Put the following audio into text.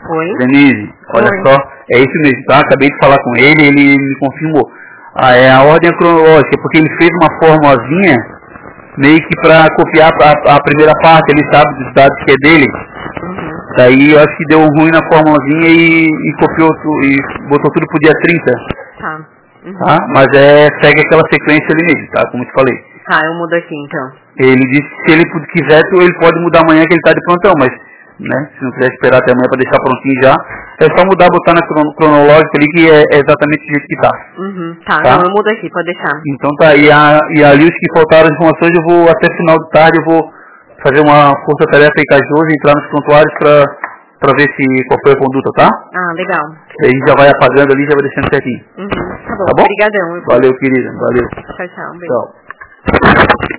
Oi? Denise, olha só, é isso mesmo, tá? Acabei de falar com ele me confirmou. É a ordem cronológica, porque ele fez uma formulazinha meio que para copiar a primeira parte, ele sabe dos dados que é dele. Daí eu acho que deu ruim na formulazinha e copiou e botou tudo pro dia 30. Tá. Tá? Mas segue aquela sequência ali mesmo, tá? Como eu te falei. Tá, eu mudo aqui então. Ele disse que se ele quiser, ele pode mudar amanhã que ele tá de plantão, mas né, se não quiser esperar até amanhã para deixar prontinho já, é só mudar, botar na cronológica ali que é exatamente do jeito que tá. Tá, não, eu mudo aqui, pode deixar. Então tá, e ali os que faltaram as informações eu vou, até final de tarde, eu vou fazer uma força-tarefa aí com a Josi, entrar nos prontuários pra ver qual foi a conduta, tá? Ah, legal. Aí já vai apagando ali, já vai deixando certinho. Tá bom, Tá bom? obrigadão. Valeu, querida, valeu. Tchau, tchau, um beijo. Tchau.